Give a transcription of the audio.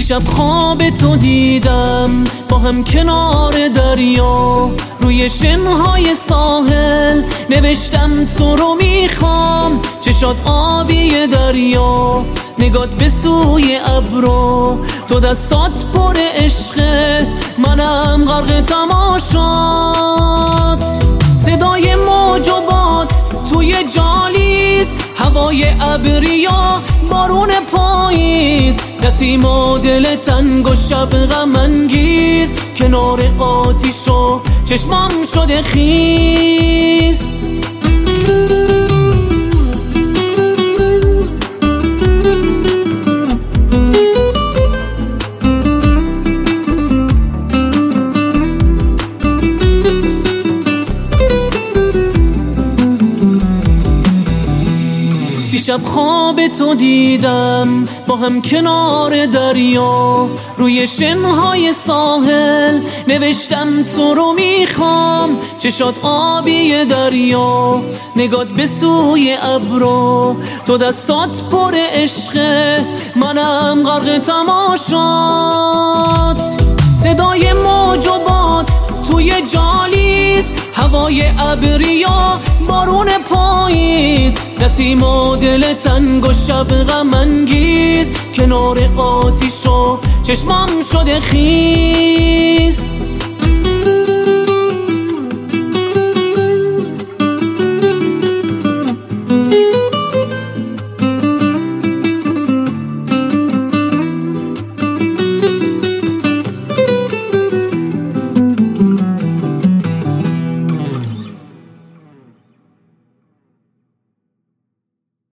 دیشب خواب تو دیدم با هم کنار دریا، روی شنهای ساحل نوشتم تو رو میخوام. چشات آبی دریا، نگات به سوی ابرو، تو دستات پر عشقه، منم غرق تماشات. صدای موج و باد توی جالیز، هوای ابریا، بارون پاییز، نسیم و دل تنگ و شب غم انگیز، کنار آتیش و چشمم شده خیس. دیشب خواب تو دیدم با هم کنار دریا، روی شنهای ساحل نوشتم تو رو میخوام. چشات آبی دریا، نگات به سوی ابرو، تو دستات پر عشقه، منم غرق تماشات. صدای موج و باد توی جالیز، هوای ابریا، بارون پاییز، نسیم و دل تنگ و شب غم انگیز، کنار آتیش و چشمم شده خیس.